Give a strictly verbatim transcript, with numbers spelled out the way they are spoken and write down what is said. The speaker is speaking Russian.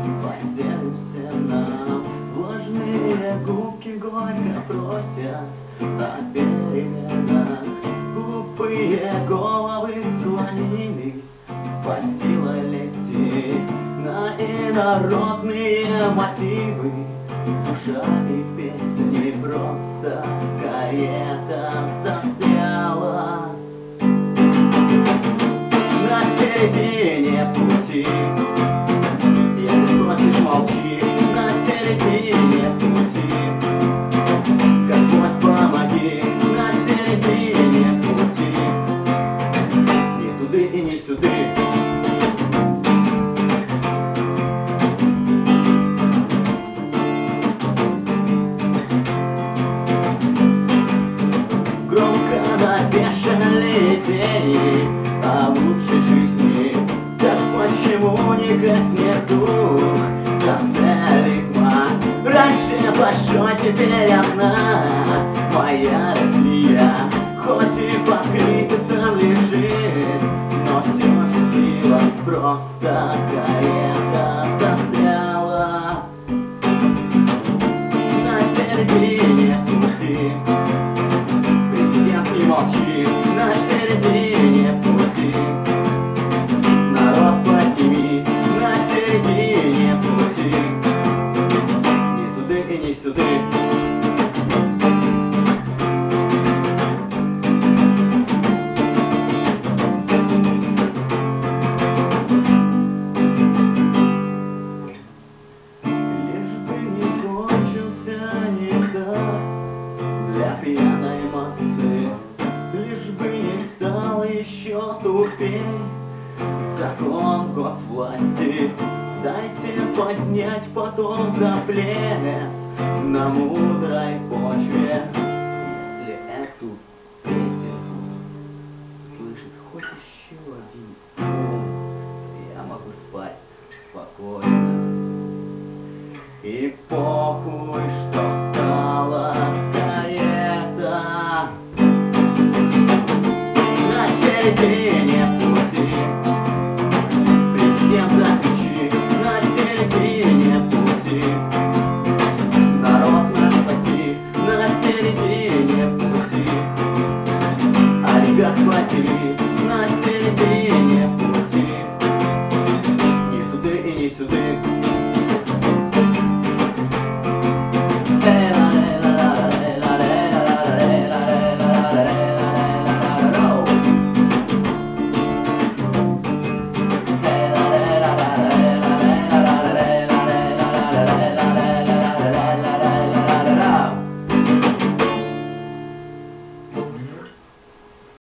Поселимся нам, влажные губки горько просят о переменах. Глупые головы склонились, по силе лести на инородные мотивы. Душа и песни просто карета застряла на середине пути. Если хочешь, молчи на середине пути. Господь, помоги на середине пути. Ни туды и ни сюды. Навешали идеи о лучшей жизни. Так почему не гаснет дух социализма? Раньше большой, теперь одна моя Россия. Хоть и под кризисом лежит, но все же сила просто карета застряла на середине пути. Не молчи на середине пути. Народ, подними на середине пути. Ни туды и ни сюды. Лишь бы не кончился нектар для пьяной массы. Лишь бы не стал еще тупей закон госвласти. Дайте поднять потом до плес на мудрой почве. Если эту песенку слышит хоть еще один ум, я могу спать спокойно. И похуй, что стало карета на середине пути. Президент, закричи на середине пути. Народ, нас спаси на середине пути. Олигарх, платили на середине пути. Ни туды и ни сюды.